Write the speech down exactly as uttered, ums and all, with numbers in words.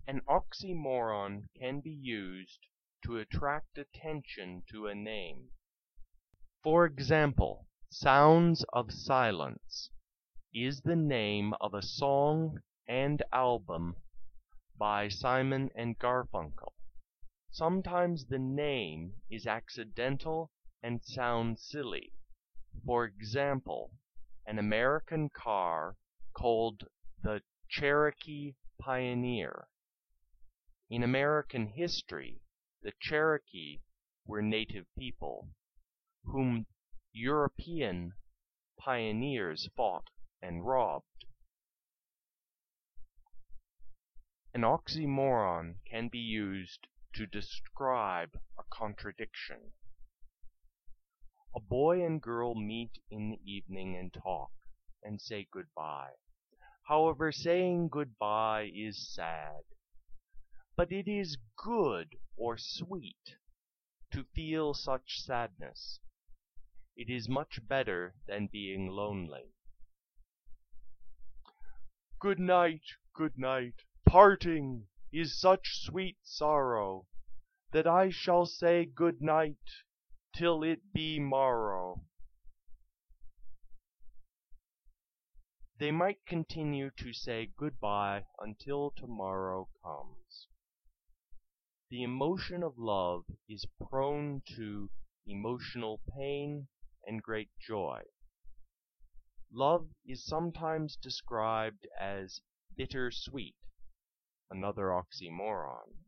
An oxymoron can be used to attract attention to a name. For example, Sounds of Silence is the name of a song and album by Simon and Garfunkel. Sometimes the name is accidental and sounds silly. For example, an American car called the Cherokee Pioneer. In American history, the Cherokee were native people, whom European pioneers fought and robbed. An oxymoron can be used to describe a contradiction. A boy and girl meet in the evening and talk, and say goodbye. However, saying goodbye is sad. But it is good or sweet to feel such sadness. It is much better than being lonely. Good night, good night, parting is such sweet sorrow, that I shall say good night till it be morrow. They might continue to say goodbye until tomorrow comes. The emotion of love is prone to emotional pain and great joy. Love is sometimes described as bitter-sweet, another oxymoron.